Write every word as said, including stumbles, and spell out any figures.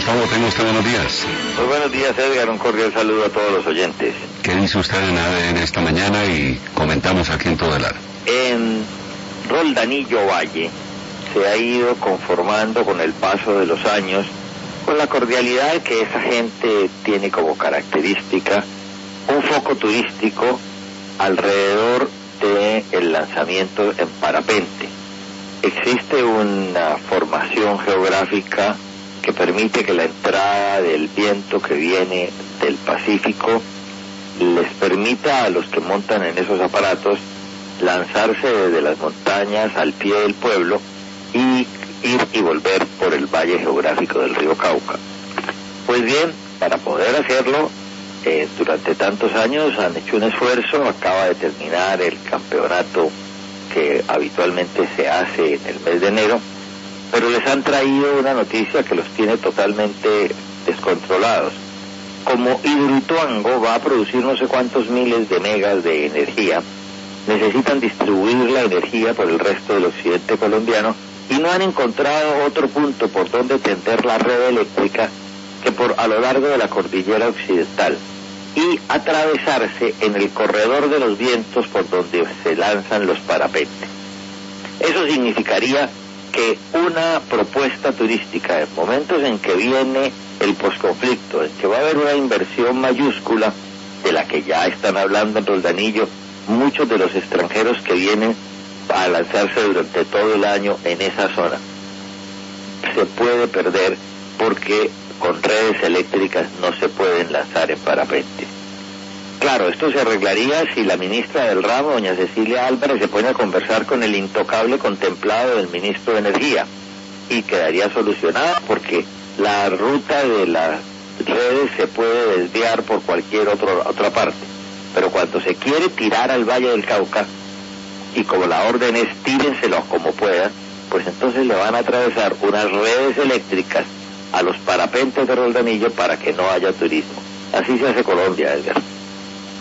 Gustavo, tenga usted buenos días. Muy buenos días, Edgar, un cordial saludo a todos los oyentes. ¿Qué dice usted en A D N esta mañana y comentamos aquí en Todelar? En Roldanillo Valle se ha ido conformando con el paso de los años, con la cordialidad que esa gente tiene como característica, un foco turístico alrededor del lanzamiento en parapente. Existe una formación geográfica que permite que la entrada del viento que viene del Pacífico les permita a los que montan en esos aparatos lanzarse desde las montañas al pie del pueblo y ir y volver por el valle geográfico del río Cauca. Pues bien, para poder hacerlo, eh, durante tantos años han hecho un esfuerzo. Acaba de terminar el campeonato que habitualmente se hace en el mes de enero, pero les han traído una noticia que los tiene totalmente descontrolados. Como Hidroituango va a producir no sé cuántos miles de megas de energía, necesitan distribuir la energía por el resto del occidente colombiano y no han encontrado otro punto por donde tender la red eléctrica que por a lo largo de la cordillera occidental y atravesarse en el corredor de los vientos por donde se lanzan los parapentes. Eso significaría que una propuesta turística en momentos en que viene el posconflicto, en que va a haber una inversión mayúscula de la que ya están hablando en Roldanillo muchos de los extranjeros que vienen a lanzarse durante todo el año en esa zona, se puede perder porque con redes eléctricas no se pueden lanzar en parapente. Claro, esto se arreglaría si la ministra del ramo, doña Cecilia Álvarez, se pone a conversar con el intocable contemplado del ministro de Energía y quedaría solucionado porque la ruta de las redes se puede desviar por cualquier otro, otra parte. Pero cuando se quiere tirar al Valle del Cauca, y como la orden es tírenselos como puedan, pues entonces le van a atravesar unas redes eléctricas a los parapentes de Roldanillo para que no haya turismo. Así se hace Colombia, Edgar.